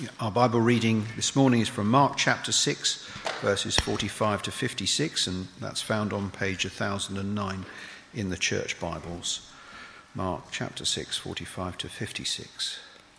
Our Bible reading this morning is from Mark chapter 6, verses 45 to 56, and that's found on page 1009 in the Church Bibles. Mark chapter 6, 45 to 56.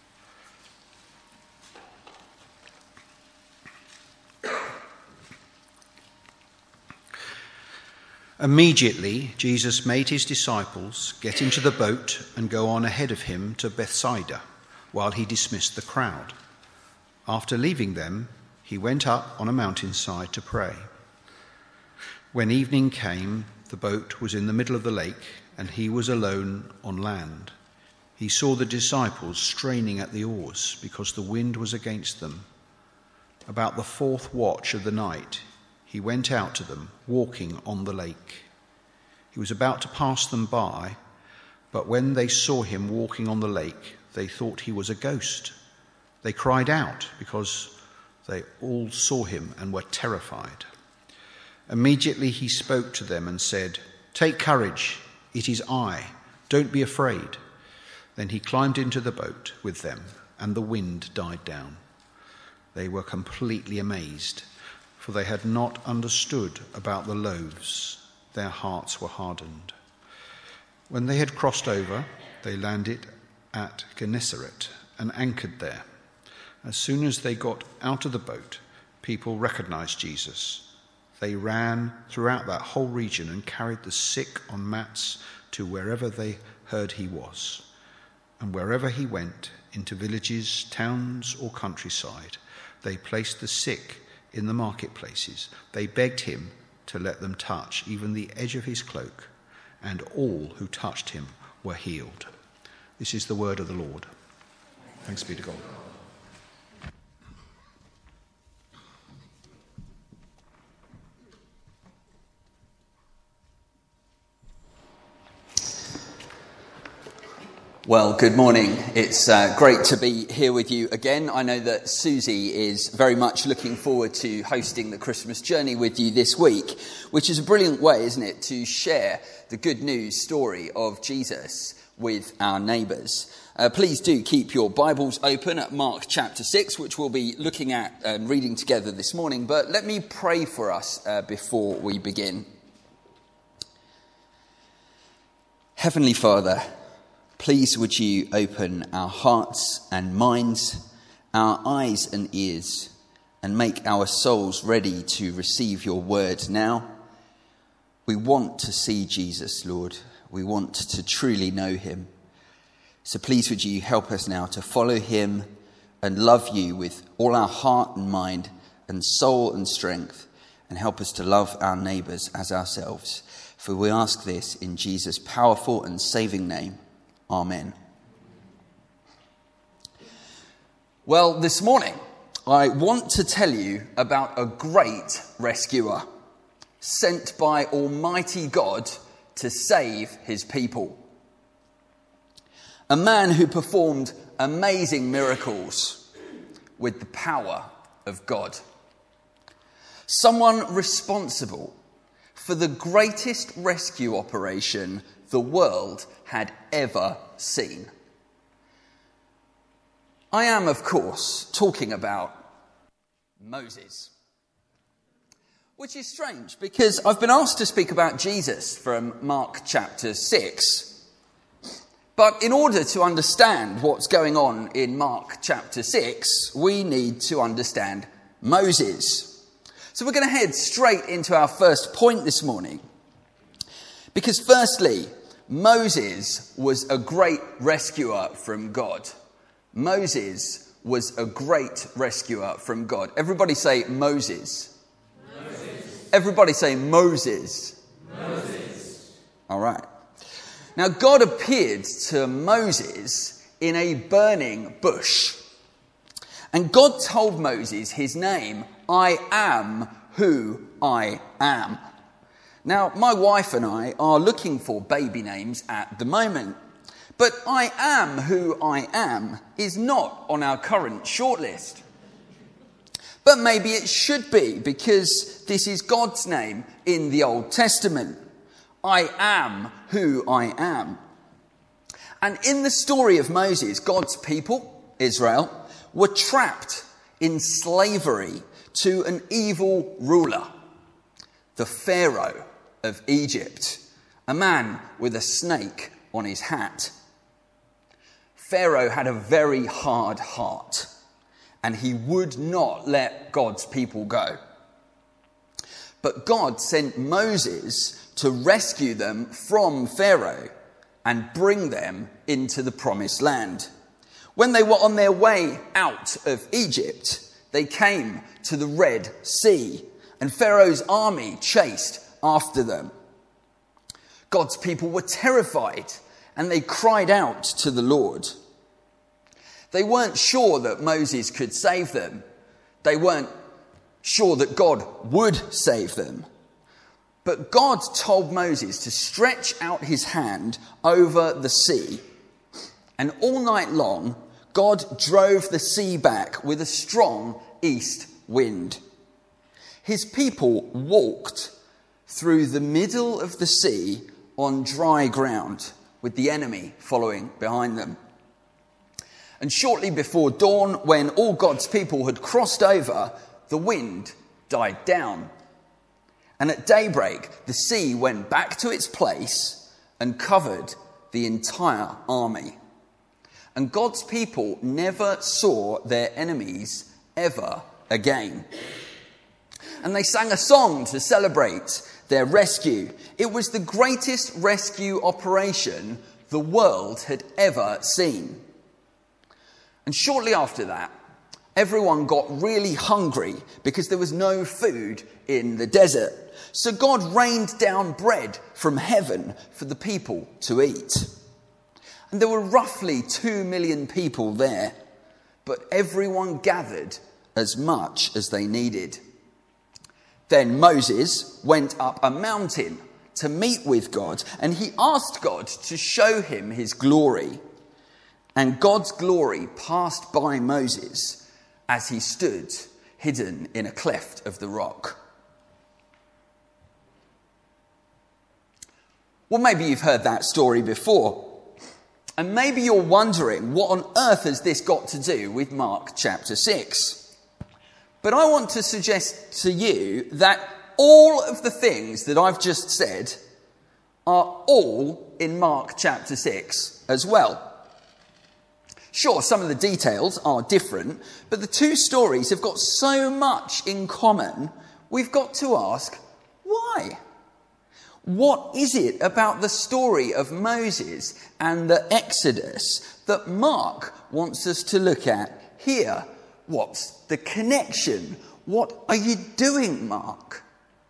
Immediately, Jesus made his disciples get into the boat and go on ahead of him to Bethsaida, while he dismissed the crowd. After leaving them, he went up on a mountainside to pray. When evening came, the boat was in the middle of the lake, and he was alone on land. He saw the disciples straining at the oars because the wind was against them. About the fourth watch of the night, he went out to them, walking on the lake. He was about to pass them by, but when they saw him walking on the lake, they thought he was a ghost. They cried out because they all saw him and were terrified. Immediately he spoke to them and said, "Take courage, it is I. Don't be afraid." Then he climbed into the boat with them, and the wind died down. They were completely amazed, for they had not understood about the loaves. Their hearts were hardened. When they had crossed over, they landed at Gennesaret and anchored there. As soon as they got out of the boat, people recognized Jesus. They ran throughout that whole region and carried the sick on mats to wherever they heard he was. And wherever he went, into villages, towns, or countryside, they placed the sick in the marketplaces. They begged him to let them touch even the edge of his cloak, and all who touched him were healed. This is the word of the Lord. Thanks be to God. Well, good morning. It's great to be here with you again. I know that Susie is very much looking forward to hosting the Christmas journey with you this week, which is a brilliant way, isn't it, to share the good news story of Jesus with our neighbours. Please do keep your Bibles open at Mark chapter 6, which we'll be looking at and reading together this morning. But let me pray for us before we begin. Heavenly Father, please would you open our hearts and minds, our eyes and ears, and make our souls ready to receive your word now. We want to see Jesus, Lord. We want to truly know him. So please would you help us now to follow him and love you with all our heart and mind and soul and strength, and help us to love our neighbours as ourselves. For we ask this in Jesus' powerful and saving name. Amen. Well, this morning, I want to tell you about a great rescuer sent by Almighty God to save his people. A man who performed amazing miracles with the power of God. Someone responsible for the greatest rescue operation the world had ever seen. I am, of course, talking about Moses. Which is strange, because I've been asked to speak about Jesus from Mark chapter 6. But in order to understand what's going on in Mark chapter 6, we need to understand Moses. So we're going to head straight into our first point this morning. Because firstly, Moses was a great rescuer from God. Moses was a great rescuer from God. Everybody say Moses. Moses. Everybody say Moses. Moses. All right. Now, God appeared to Moses in a burning bush. And God told Moses his name, I am who I am. Now, my wife and I are looking for baby names at the moment, but I am who I am is not on our current shortlist. But maybe it should be, because this is God's name in the Old Testament. I am who I am. And in the story of Moses, God's people, Israel, were trapped in slavery to an evil ruler, the Pharaoh of Egypt, a man with a snake on his hat. Pharaoh had a very hard heart, and he would not let God's people go. But God sent Moses to rescue them from Pharaoh and bring them into the promised land. When they were on their way out of Egypt, they came to the Red Sea, and Pharaoh's army chased after them. God's people were terrified, and they cried out to the Lord. They weren't sure that Moses could save them. They weren't sure that God would save them. But God told Moses to stretch out his hand over the sea. And all night long, God drove the sea back with a strong east wind. His people walked through the middle of the sea on dry ground, with the enemy following behind them. And shortly before dawn, when all God's people had crossed over, the wind died down. And at daybreak, the sea went back to its place and covered the entire army. And God's people never saw their enemies ever again. And they sang a song to celebrate their rescue. It was the greatest rescue operation the world had ever seen. And shortly after that, everyone got really hungry because there was no food in the desert. So God rained down bread from heaven for the people to eat. And there were roughly 2 million people there, but everyone gathered as much as they needed. Then Moses went up a mountain to meet with God, and he asked God to show him his glory. And God's glory passed by Moses as he stood hidden in a cleft of the rock. Well, maybe you've heard that story before. And maybe you're wondering, what on earth has this got to do with Mark chapter 6? But I want to suggest to you that all of the things that I've just said are all in Mark chapter 6 as well. Sure, some of the details are different, but the two stories have got so much in common, we've got to ask, why? What is it about the story of Moses and the Exodus that Mark wants us to look at here? What's the connection? What are you doing, Mark?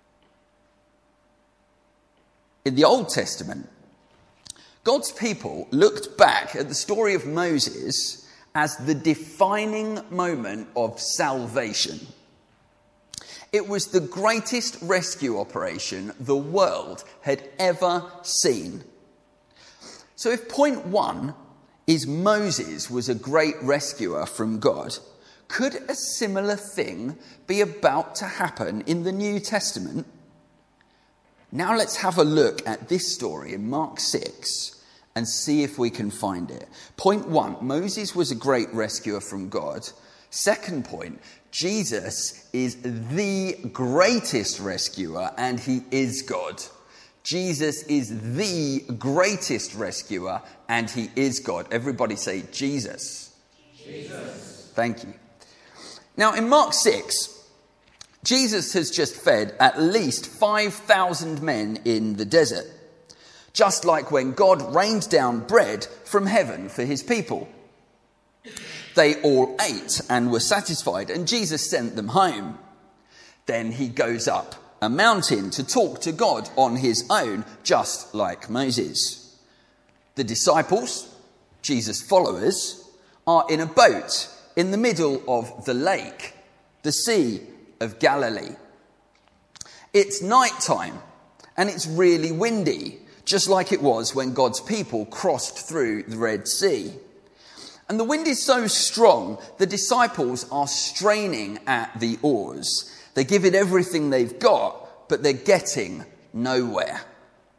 In the Old Testament, God's people looked back at the story of Moses as the defining moment of salvation. It was the greatest rescue operation the world had ever seen. So if point one is Moses was a great rescuer from God, could a similar thing be about to happen in the New Testament? Now let's have a look at this story in Mark 6 and see if we can find it. Point one, Moses was a great rescuer from God. Second point, Jesus is the greatest rescuer and he is God. Jesus is the greatest rescuer and he is God. Everybody say Jesus. Jesus. Thank you. Now in Mark 6, Jesus has just fed at least 5,000 men in the desert, just like when God rained down bread from heaven for his people. They all ate and were satisfied, and Jesus sent them home. Then he goes up a mountain to talk to God on his own, just like Moses. The disciples, Jesus' followers, are in a boat in the middle of the lake, the Sea of Galilee. It's night time and it's really windy, just like it was when God's people crossed through the Red Sea. And the wind is so strong, the disciples are straining at the oars. They give it everything they've got, but they're getting nowhere.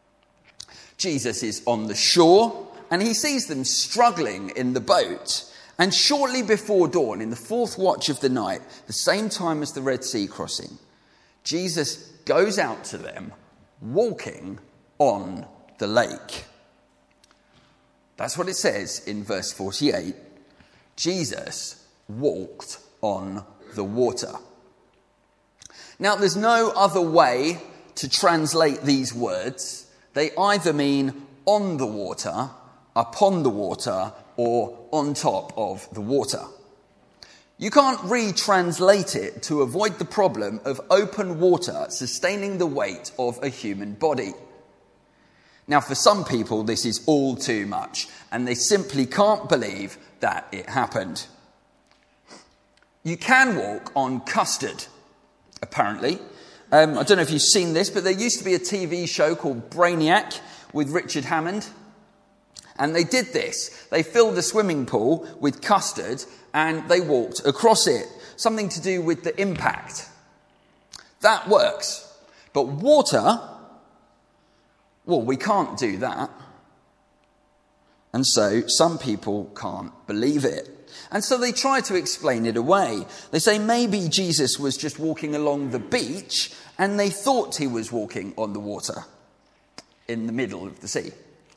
Jesus is on the shore and he sees them struggling in the boat. And shortly before dawn, in the fourth watch of the night, the same time as the Red Sea crossing, Jesus goes out to them walking on the lake. That's what it says in verse 48. Jesus walked on the water. Now, there's no other way to translate these words. They either mean on the water, upon the water, or on top of the water. You can't retranslate it to avoid the problem of open water sustaining the weight of a human body. Now, for some people, this is all too much, and they simply can't believe that it happened. You can walk on custard, apparently. I don't know if you've seen this, but there used to be a TV show called Brainiac with Richard Hammond. And they did this. They filled a swimming pool with custard and they walked across it. Something to do with the impact. That works. But water, well, we can't do that. And so some people can't believe it. And so they try to explain it away. They say maybe Jesus was just walking along the beach and they thought he was walking on the water in the middle of the sea.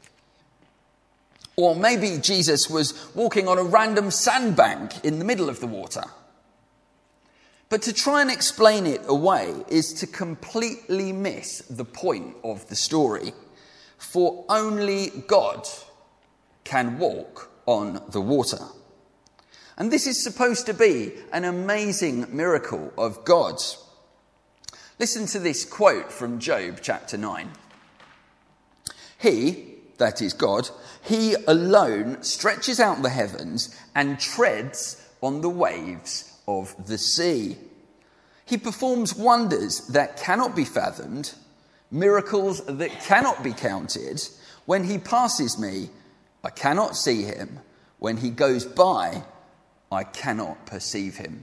Or maybe Jesus was walking on a random sandbank in the middle of the water. But to try and explain it away is to completely miss the point of the story. For only God can walk on the water. And this is supposed to be an amazing miracle of God. Listen to this quote from Job chapter 9. He, that is God, he alone stretches out the heavens and treads on the waves of the sea. He performs wonders that cannot be fathomed, miracles that cannot be counted. When he passes me, I cannot see him. When he goes by, I cannot perceive him.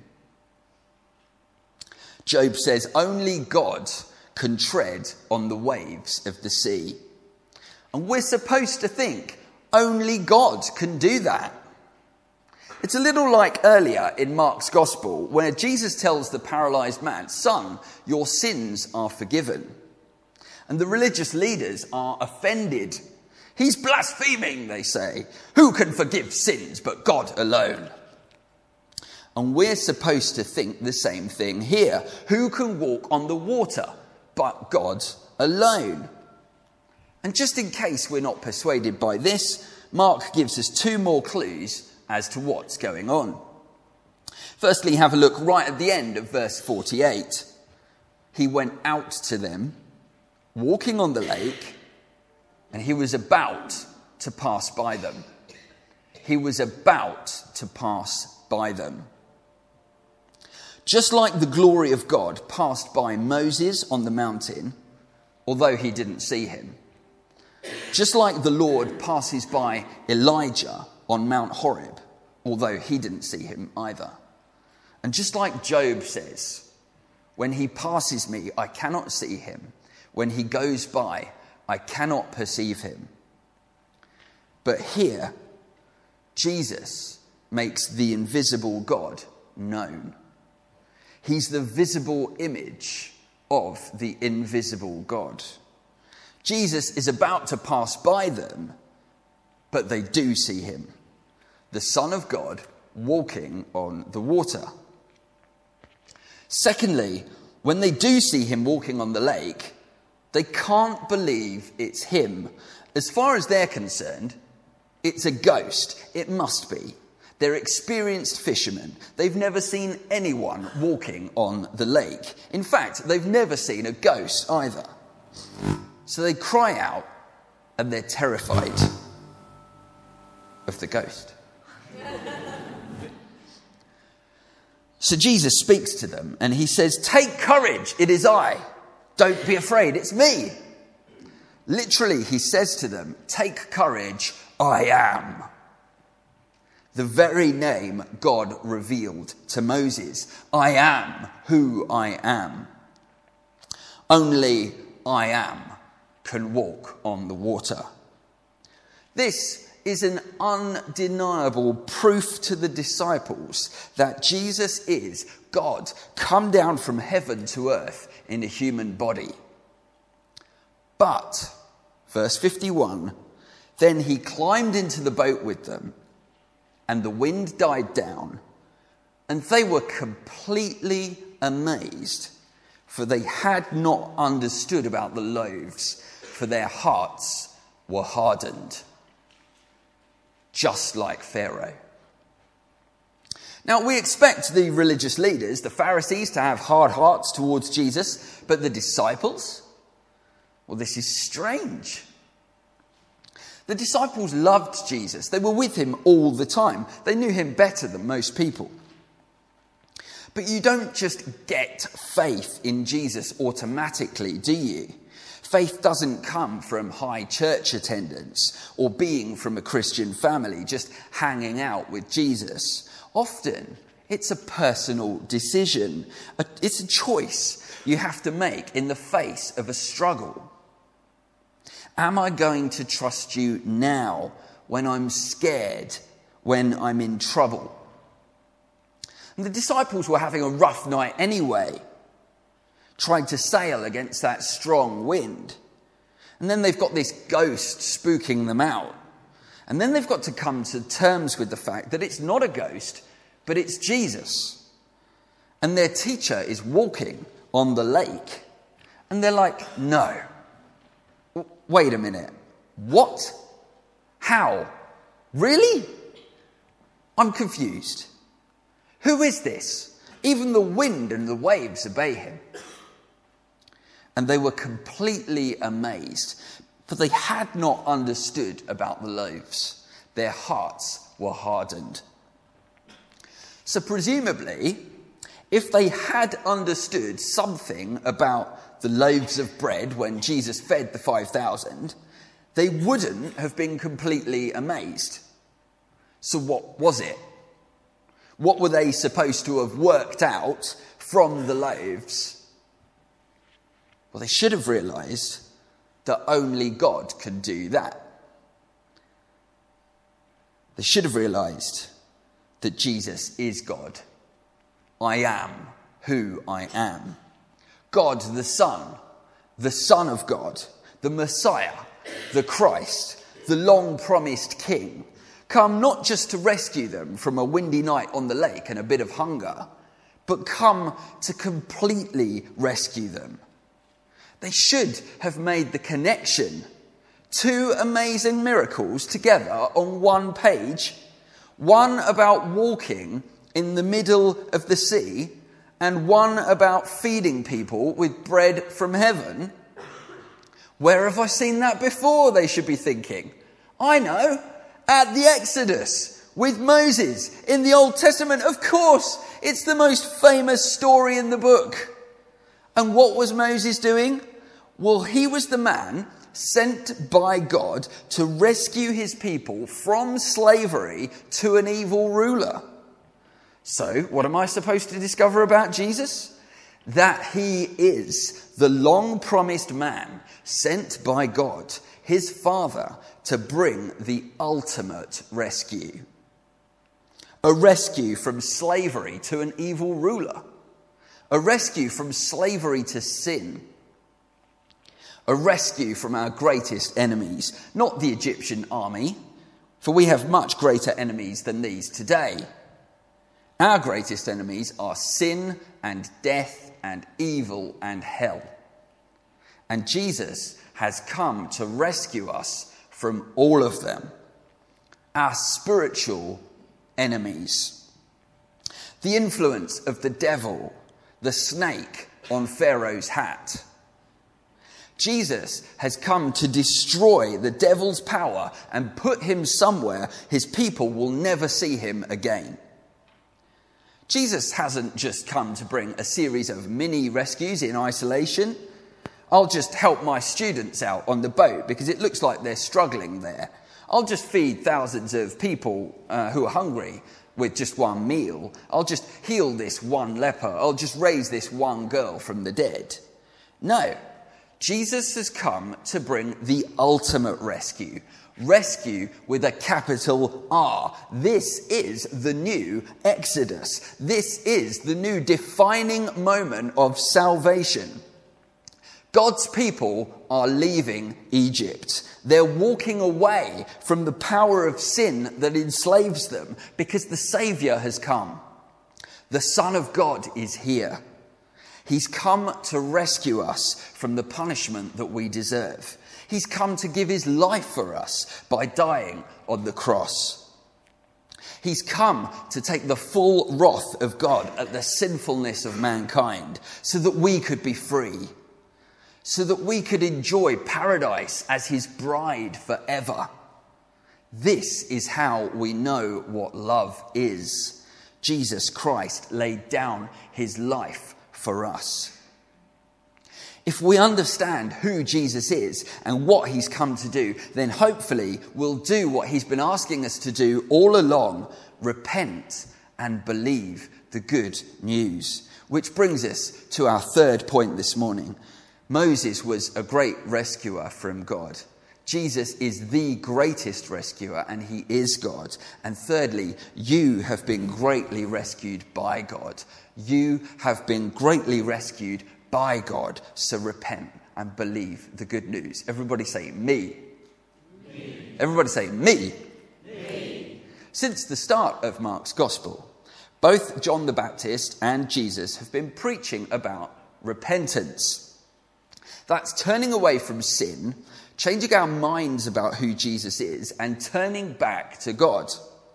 Job says only God can tread on the waves of the sea. And we're supposed to think only God can do that. It's a little like earlier in Mark's Gospel where Jesus tells the paralyzed man, "Son, your sins are forgiven." And the religious leaders are offended. "He's blaspheming," they say. "Who can forgive sins but God alone?" And we're supposed to think the same thing here. Who can walk on the water but God alone? And just in case we're not persuaded by this, Mark gives us two more clues as to what's going on. Firstly, have a look right at the end of verse 48. He went out to them, walking on the lake, and he was about to pass by them. He was about to pass by them. Just like the glory of God passed by Moses on the mountain, although he didn't see him. Just like the Lord passes by Elijah on Mount Horeb, although he didn't see him either. And just like Job says, when he passes me, I cannot see him. When he goes by, I cannot perceive him. But here, Jesus makes the invisible God known. He's the visible image of the invisible God. Jesus is about to pass by them, but they do see him, the Son of God, walking on the water. Secondly, when they do see him walking on the lake, they can't believe it's him. As far as they're concerned, it's a ghost. It must be. They're experienced fishermen. They've never seen anyone walking on the lake. In fact, they've never seen a ghost either. So they cry out and they're terrified of the ghost. So Jesus speaks to them and he says, "Take courage, it is I. Don't be afraid, it's me." Literally, he says to them, "Take courage, I am." The very name God revealed to Moses. I am who I am. Only I am can walk on the water. This is an undeniable proof to the disciples that Jesus is God, come down from heaven to earth in a human body. But, verse 51, then he climbed into the boat with them, and the wind died down, and they were completely amazed, for they had not understood about the loaves, for their hearts were hardened, just like Pharaoh. Now, we expect the religious leaders, the Pharisees, to have hard hearts towards Jesus, but the disciples? Well, this is strange. The disciples loved Jesus. They were with him all the time. They knew him better than most people. But you don't just get faith in Jesus automatically, do you? Faith doesn't come from high church attendance or being from a Christian family, just hanging out with Jesus. Often, it's a personal decision. It's a choice you have to make in the face of a struggle. Am I going to trust you now when I'm scared, when I'm in trouble? And the disciples were having a rough night anyway, trying to sail against that strong wind. And then they've got this ghost spooking them out. And then they've got to come to terms with the fact that it's not a ghost, but it's Jesus. And their teacher is walking on the lake. And they're like, no. Wait a minute. What? How? Really? I'm confused. Who is this? Even the wind and the waves obey him. And they were completely amazed, for they had not understood about the loaves. Their hearts were hardened. So presumably, if they had understood something about the loaves of bread when Jesus fed the 5,000, they wouldn't have been completely amazed. So what was it? What were they supposed to have worked out from the loaves? Well, they should have realised that only God could do that. They should have realised that Jesus is God. I am who I am. God the Son of God, the Messiah, the Christ, the long-promised King, come not just to rescue them from a windy night on the lake and a bit of hunger, but come to completely rescue them. They should have made the connection. Two amazing miracles together on one page. One about walking in the middle of the sea, and one about feeding people with bread from heaven. Where have I seen that before, they should be thinking? I know, at the Exodus, with Moses, in the Old Testament. Of course, it's the most famous story in the book. And what was Moses doing? Well, he was the man sent by God to rescue his people from slavery to an evil ruler. So, what am I supposed to discover about Jesus? That he is the long-promised man sent by God, his Father, to bring the ultimate rescue. A rescue from slavery to an evil ruler. A rescue from slavery to sin. A rescue from our greatest enemies, not the Egyptian army, for we have much greater enemies than these today. Our greatest enemies are sin and death and evil and hell. And Jesus has come to rescue us from all of them. Our spiritual enemies. The influence of the devil, the snake on Pharaoh's hat. Jesus has come to destroy the devil's power and put him somewhere his people will never see him again. Jesus hasn't just come to bring a series of mini rescues in isolation. I'll just help my students out on the boat because it looks like they're struggling there. I'll just feed thousands of people who are hungry with just one meal. I'll just heal this one leper. I'll just raise this one girl from the dead. No, Jesus has come to bring the ultimate rescue, Rescue with a capital R. This is the new Exodus. This is the new defining moment of salvation. God's people are leaving Egypt. They're walking away from the power of sin that enslaves them because the Saviour has come. The Son of God is here. He's come to rescue us from the punishment that we deserve. He's come to give his life for us by dying on the cross. He's come to take the full wrath of God at the sinfulness of mankind so that we could be free, so that we could enjoy paradise as his bride forever. This is how we know what love is. Jesus Christ laid down his life for us. If we understand who Jesus is and what he's come to do, then hopefully we'll do what he's been asking us to do all along: repent and believe the good news. Which brings us to our third point this morning. Moses was a great rescuer from God. Jesus is the greatest rescuer, and he is God. And thirdly, you have been greatly rescued by God. You have been greatly rescued by God. So repent and believe the good news. Everybody say me. Me. Everybody say me. Me. Since the start of Mark's Gospel, both John the Baptist and Jesus have been preaching about repentance. That's turning away from sin, changing our minds about who Jesus is, and turning back to God.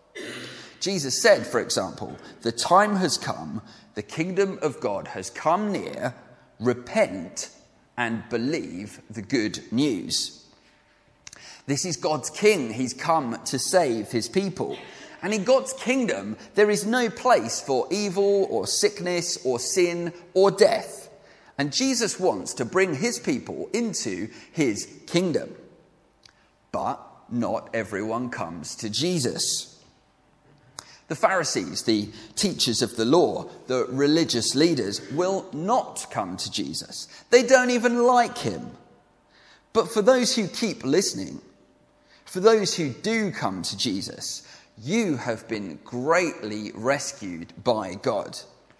Jesus said, for example, the time has come, the kingdom of God has come near. Repent and believe the good news. This is God's king. He's come to save his people. And in God's kingdom, there is no place for evil or sickness or sin or death. And Jesus wants to bring his people into his kingdom. But not everyone comes to Jesus. The Pharisees, the teachers of the law, the religious leaders, will not come to Jesus. They don't even like him. But for those who keep listening, for those who do come to Jesus, you have been greatly rescued by God.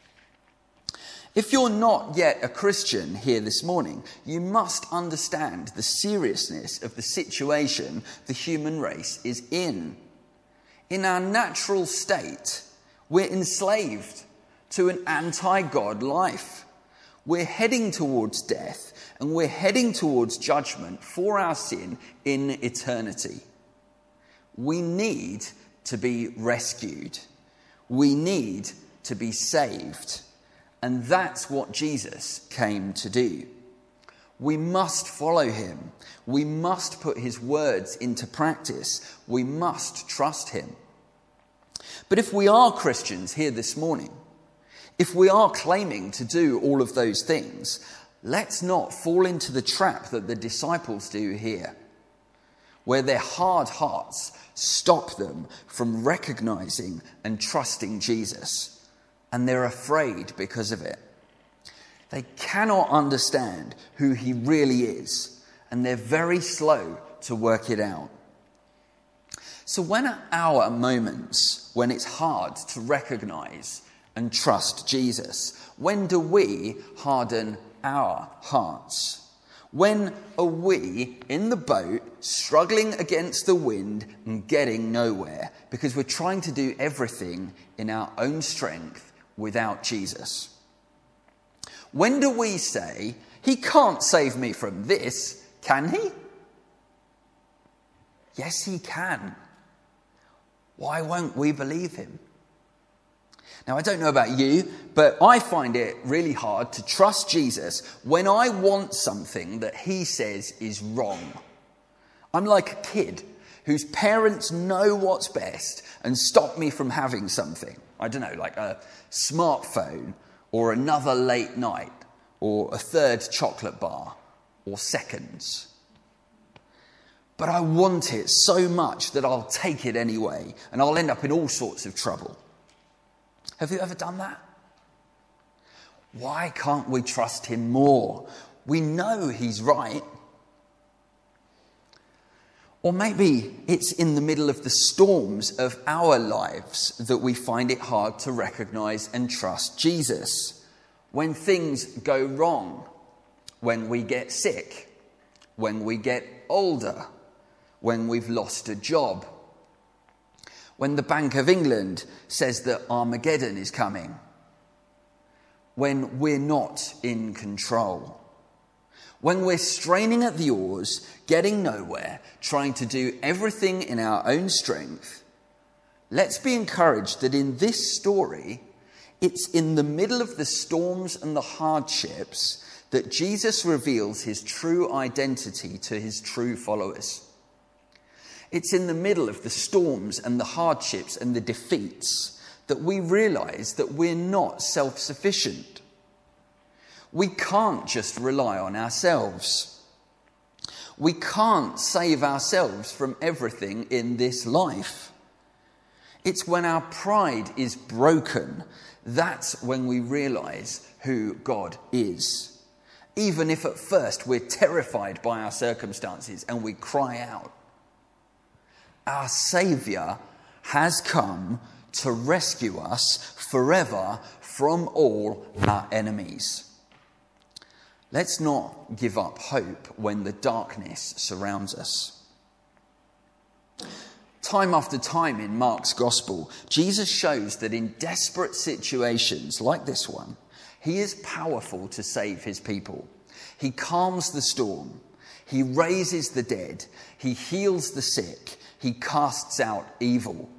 If you're not yet a Christian here this morning, you must understand the seriousness of the situation the human race is in. In our natural state, we're enslaved to an anti-God life. We're heading towards death, and we're heading towards judgment for our sin in eternity. We need to be rescued. We need to be saved. And that's what Jesus came to do. We must follow him. We must put his words into practice. We must trust him. But if we are Christians here this morning, if we are claiming to do all of those things, let's not fall into the trap that the disciples do here, where their hard hearts stop them from recognizing and trusting Jesus, and they're afraid because of it. They cannot understand who he really is, and they're very slow to work it out. So when are our moments when it's hard to recognize and trust Jesus? When do we harden our hearts? When are we in the boat struggling against the wind and getting nowhere because we're trying to do everything in our own strength without Jesus? When do we say, he can't save me from this, can he? Yes, he can. Why won't we believe him? Now, I don't know about you, but I find it really hard to trust Jesus when I want something that he says is wrong. I'm like a kid whose parents know what's best and stop me from having something. I don't know, like a smartphone or another late night or a third chocolate bar or seconds. But I want it so much that I'll take it anyway, and I'll end up in all sorts of trouble. Have you ever done that? Why can't we trust him more? We know he's right. Or maybe it's in the middle of the storms of our lives that we find it hard to recognize and trust Jesus. When things go wrong, when we get sick, when we get older, when we've lost a job, when the Bank of England says that Armageddon is coming, when we're not in control. When we're straining at the oars, getting nowhere, trying to do everything in our own strength, let's be encouraged that in this story, it's in the middle of the storms and the hardships that Jesus reveals his true identity to his true followers. It's in the middle of the storms and the hardships and the defeats that we realize that we're not self-sufficient. We can't just rely on ourselves. We can't save ourselves from everything in this life. It's when our pride is broken, that's when we realize who God is. Even if at first we're terrified by our circumstances and we cry out. Our Saviour has come to rescue us forever from all our enemies. Let's not give up hope when the darkness surrounds us. Time after time in Mark's Gospel, Jesus shows that in desperate situations like this one, he is powerful to save his people. He calms the storm. He raises the dead. He heals the sick. He casts out evil.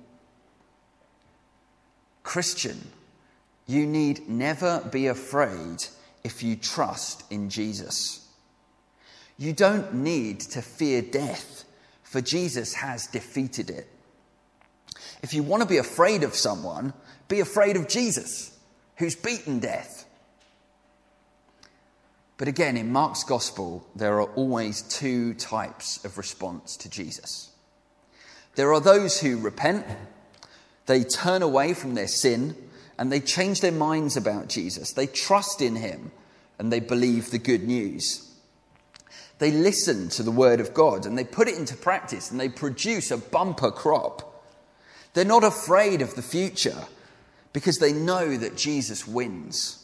Christian, you need never be afraid if you trust in Jesus. You don't need to fear death, for Jesus has defeated it. If you want to be afraid of someone, be afraid of Jesus, who's beaten death. But again, in Mark's Gospel, there are always two types of response to Jesus. There are those who repent, they turn away from their sin, and they change their minds about Jesus. They trust in him and they believe the good news. They listen to the word of God and they put it into practice and they produce a bumper crop. They're not afraid of the future because they know that Jesus wins.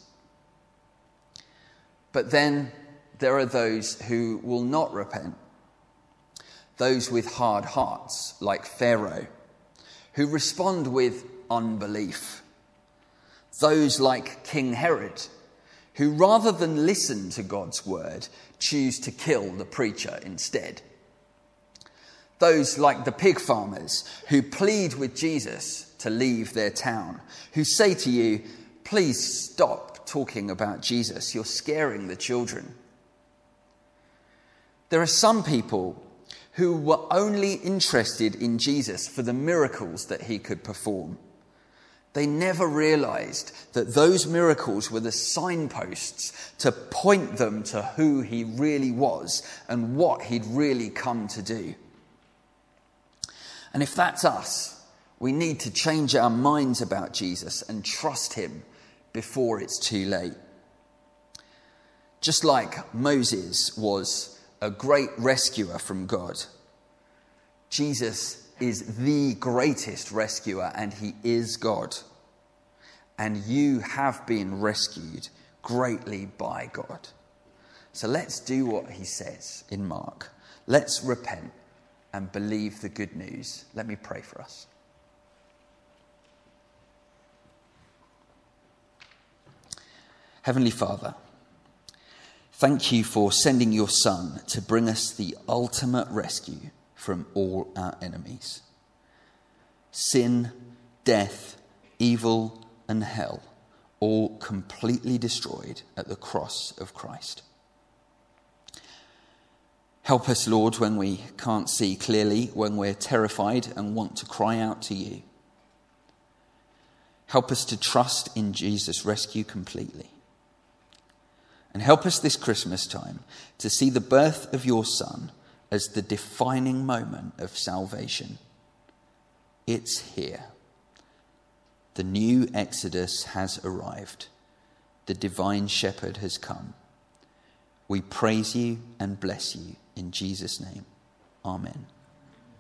But then there are those who will not repent. Those with hard hearts, like Pharaoh, who respond with unbelief. Those like King Herod, who rather than listen to God's word, choose to kill the preacher instead. Those like the pig farmers, who plead with Jesus to leave their town, who say to you, please stop talking about Jesus, you're scaring the children. There are some people who were only interested in Jesus for the miracles that he could perform. They never realized that those miracles were the signposts to point them to who he really was and what he'd really come to do. And if that's us, we need to change our minds about Jesus and trust him before it's too late. Just like Moses was a great rescuer from God, Jesus is the greatest rescuer and he is God. And you have been rescued greatly by God. So let's do what he says in Mark. Let's repent and believe the good news. Let me pray for us. Heavenly Father, thank you for sending your Son to bring us the ultimate rescue from all our enemies. Sin, death, evil, and hell, all completely destroyed at the cross of Christ. Help us, Lord, when we can't see clearly, when we're terrified and want to cry out to you. Help us to trust in Jesus' rescue completely. And help us this Christmas time to see the birth of your Son as the defining moment of salvation. It's here. The new Exodus has arrived. The divine shepherd has come. We praise you and bless you in Jesus' name. Amen.